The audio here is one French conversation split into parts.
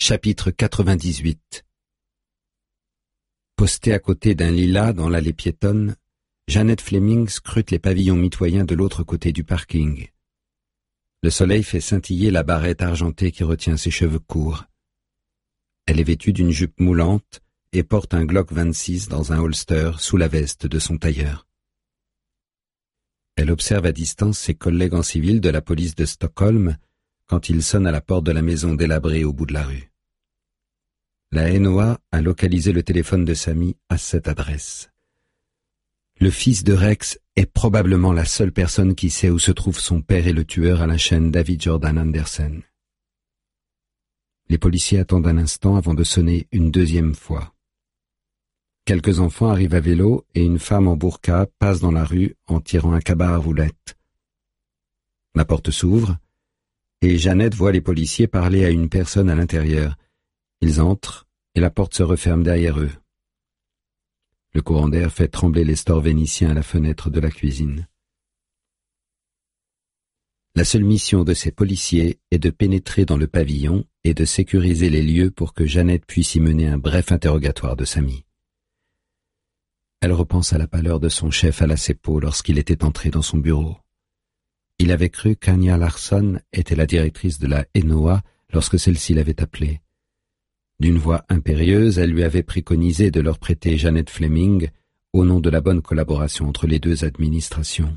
Chapitre 98. Postée à côté d'un lilas dans l'allée piétonne, Janet Fleming scrute les pavillons mitoyens de l'autre côté du parking. Le soleil fait scintiller la barrette argentée qui retient ses cheveux courts. Elle est vêtue d'une jupe moulante et porte un Glock 26 dans un holster sous la veste de son tailleur. Elle observe à distance ses collègues en civil de la police de Stockholm quand ils sonnent à la porte de la maison délabrée au bout de la rue. La NOA a localisé le téléphone de Sammy à cette adresse. Le fils de Rex est probablement la seule personne qui sait où se trouvent son père et le tueur à la chaîne David Jordan Anderson. Les policiers attendent un instant avant de sonner une deuxième fois. Quelques enfants arrivent à vélo et une femme en burqa passe dans la rue en tirant un cabas à roulettes. La porte s'ouvre et Janet voit les policiers parler à une personne à l'intérieur. Ils entrent et la porte se referme derrière eux. Le courant d'air fait trembler les stores vénitiens à la fenêtre de la cuisine. La seule mission de ces policiers est de pénétrer dans le pavillon et de sécuriser les lieux pour que Janet puisse y mener un bref interrogatoire de Sammy. Elle repense à la pâleur de son chef à la CEPO lorsqu'il était entré dans son bureau. Il avait cru qu'Anya Larsson était la directrice de la NOA lorsque celle-ci l'avait appelée. D'une voix impérieuse, elle lui avait préconisé de leur prêter Janet Fleming au nom de la bonne collaboration entre les deux administrations.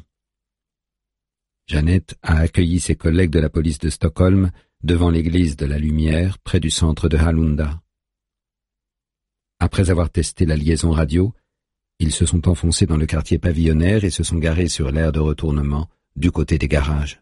Janet a accueilli ses collègues de la police de Stockholm devant l'église de la Lumière, près du centre de Hallunda. Après avoir testé la liaison radio, ils se sont enfoncés dans le quartier pavillonnaire et se sont garés sur l'aire de retournement du côté des garages.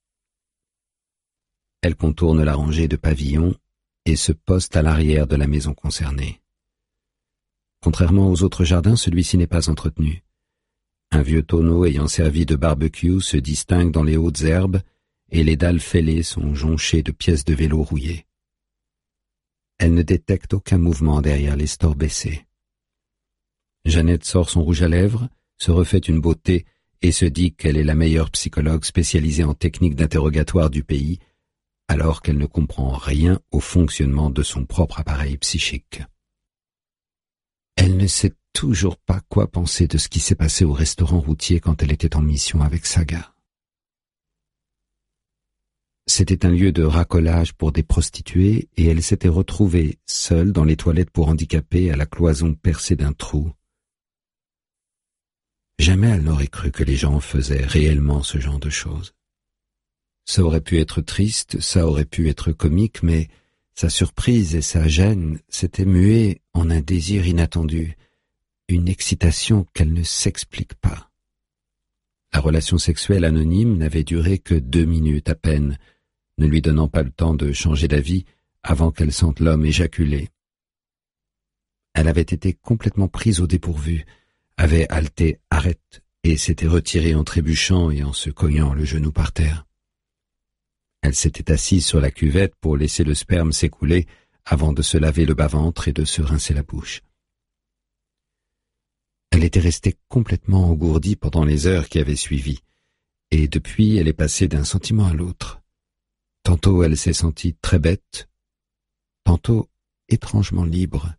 Elle contourne la rangée de pavillons et se poste à l'arrière de la maison concernée. Contrairement aux autres jardins, celui-ci n'est pas entretenu. Un vieux tonneau ayant servi de barbecue se distingue dans les hautes herbes et les dalles fêlées sont jonchées de pièces de vélo rouillées. Elle ne détecte aucun mouvement derrière les stores baissés. Jeannette sort son rouge à lèvres, se refait une beauté et se dit qu'elle est la meilleure psychologue spécialisée en techniques d'interrogatoire du pays, alors qu'elle ne comprend rien au fonctionnement de son propre appareil psychique. Elle ne sait toujours pas quoi penser de ce qui s'est passé au restaurant routier quand elle était en mission avec Saga. C'était un lieu de racolage pour des prostituées et elle s'était retrouvée seule dans les toilettes pour handicapés à la cloison percée d'un trou. Jamais elle n'aurait cru que les gens faisaient réellement ce genre de choses. Ça aurait pu être triste, ça aurait pu être comique, mais sa surprise et sa gêne s'étaient muées en un désir inattendu, une excitation qu'elle ne s'explique pas. La relation sexuelle anonyme n'avait duré que 2 minutes à peine, ne lui donnant pas le temps de changer d'avis avant qu'elle sente l'homme éjaculer. Elle avait été complètement prise au dépourvu, avait haleté « arrête » et s'était retirée en trébuchant et en se cognant le genou par terre. Elle s'était assise sur la cuvette pour laisser le sperme s'écouler avant de se laver le bas-ventre et de se rincer la bouche. Elle était restée complètement engourdie pendant les heures qui avaient suivi, et depuis elle est passée d'un sentiment à l'autre. Tantôt elle s'est sentie très bête, tantôt étrangement libre.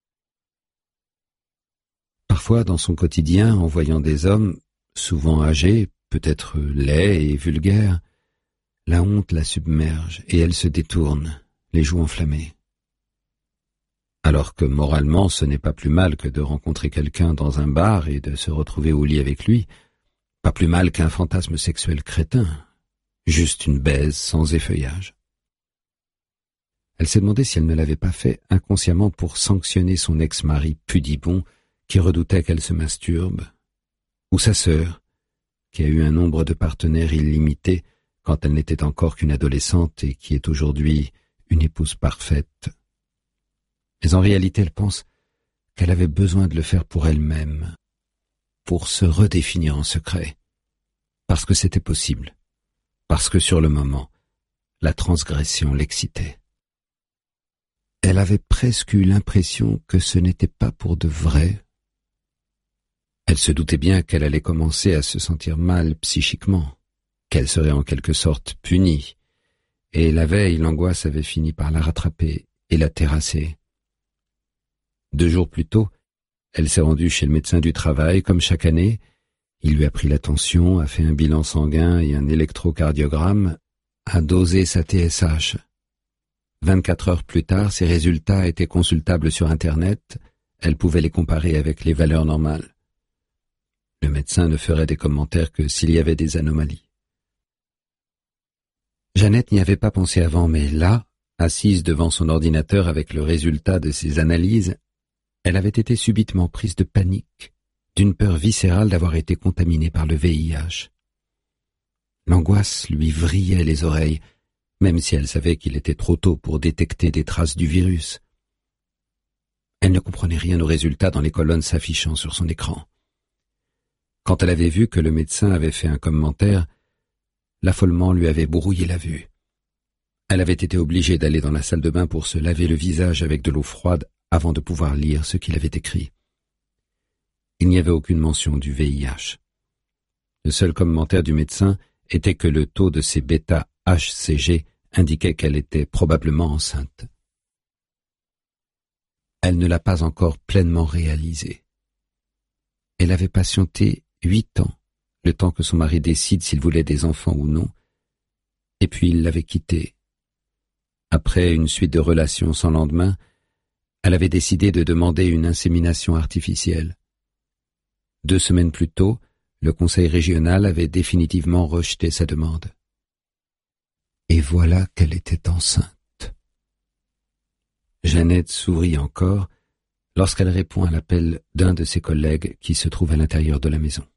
Parfois dans son quotidien, en voyant des hommes, souvent âgés, peut-être laids et vulgaires, la honte la submerge et elle se détourne, les joues enflammées. Alors que moralement ce n'est pas plus mal que de rencontrer quelqu'un dans un bar et de se retrouver au lit avec lui, pas plus mal qu'un fantasme sexuel crétin, juste une baise sans effeuillage. Elle s'est demandé si elle ne l'avait pas fait inconsciemment pour sanctionner son ex-mari pudibond qui redoutait qu'elle se masturbe, ou sa sœur, qui a eu un nombre de partenaires illimité quand elle n'était encore qu'une adolescente et qui est aujourd'hui une épouse parfaite. Mais en réalité, elle pense qu'elle avait besoin de le faire pour elle-même, pour se redéfinir en secret, parce que c'était possible, parce que sur le moment, la transgression l'excitait. Elle avait presque eu l'impression que ce n'était pas pour de vrai. Elle se doutait bien qu'elle allait commencer à se sentir mal psychiquement, qu'elle serait en quelque sorte punie, et la veille, l'angoisse avait fini par la rattraper, et l'a terrassée. 2 jours plus tôt, elle s'est rendue chez le médecin du travail, comme chaque année. Il lui a pris la tension, a fait un bilan sanguin et un électrocardiogramme, a dosé sa TSH. 24 heures plus tard, ses résultats étaient consultables sur Internet. Elle pouvait les comparer avec les valeurs normales. Le médecin ne ferait des commentaires que s'il y avait des anomalies. Jeannette n'y avait pas pensé avant, mais là, assise devant son ordinateur avec le résultat de ses analyses, elle avait été subitement prise de panique, d'une peur viscérale d'avoir été contaminée par le VIH. L'angoisse lui vrillait les oreilles, même si elle savait qu'il était trop tôt pour détecter des traces du virus. Elle ne comprenait rien aux résultats dans les colonnes s'affichant sur son écran. Quand elle avait vu que le médecin avait fait un commentaire, l'affolement lui avait brouillé la vue. Elle avait été obligée d'aller dans la salle de bain pour se laver le visage avec de l'eau froide avant de pouvoir lire ce qu'il avait écrit. Il n'y avait aucune mention du VIH. Le seul commentaire du médecin était que le taux de ses bêta-HCG indiquait qu'elle était probablement enceinte. Elle ne l'a pas encore pleinement réalisé. Elle avait patienté 8 ans, le temps que son mari décide s'il voulait des enfants ou non, et puis il l'avait quitté. Après une suite de relations sans lendemain, elle avait décidé de demander une insémination artificielle. 2 semaines plus tôt, le conseil régional avait définitivement rejeté sa demande. Et voilà qu'elle était enceinte. Jeannette sourit encore lorsqu'elle répond à l'appel d'un de ses collègues qui se trouve à l'intérieur de la maison.